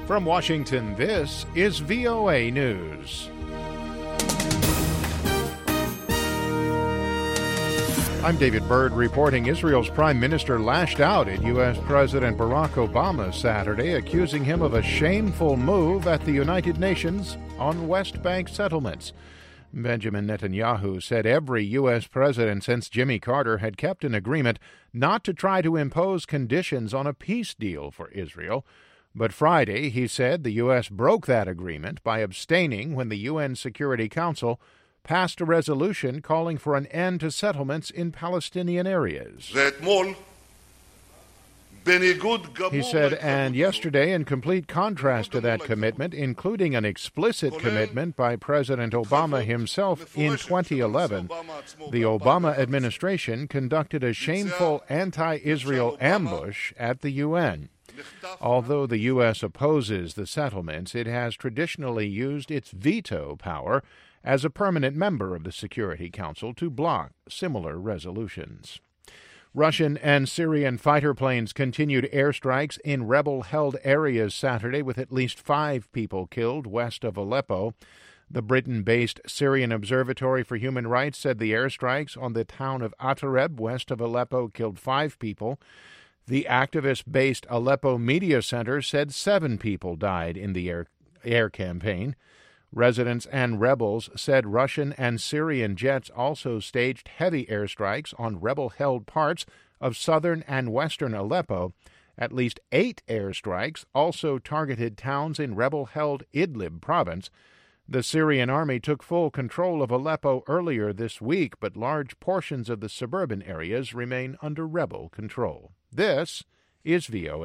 From Washington, this is VOA News. I'm David Byrd reporting Israel's prime minister lashed out at U.S. President Barack Obama Saturday, accusing him of a shameful move at the United Nations on West Bank settlements. Benjamin Netanyahu said every U.S. president since Jimmy Carter had kept an agreement not to try to impose conditions on a peace deal for Israel. But Friday, he said the U.S. broke that agreement by abstaining when the UN Security Council passed a resolution calling for an end to settlements in Palestinian areas. He said, and yesterday, in complete contrast to that commitment, including an explicit commitment by President Obama himself in 2011, the Obama administration conducted a shameful anti-Israel ambush at the UN. Although the U.S. opposes the settlements, it has traditionally used its veto power as a permanent member of the Security Council to block similar resolutions. Russian and Syrian fighter planes continued airstrikes in rebel-held areas Saturday, with at least 5 people killed west of Aleppo. The Britain-based Syrian Observatory for Human Rights said the airstrikes on the town of Atareb, west of Aleppo, killed 5 people. The activist-based Aleppo Media Center said 7 people died in the air campaign. Residents and rebels said Russian and Syrian jets also staged heavy airstrikes on rebel-held parts of southern and western Aleppo. At least 8 airstrikes also targeted towns in rebel-held Idlib province. The Syrian army took full control of Aleppo earlier this week, but large portions of the suburban areas remain under rebel control. This is VOA.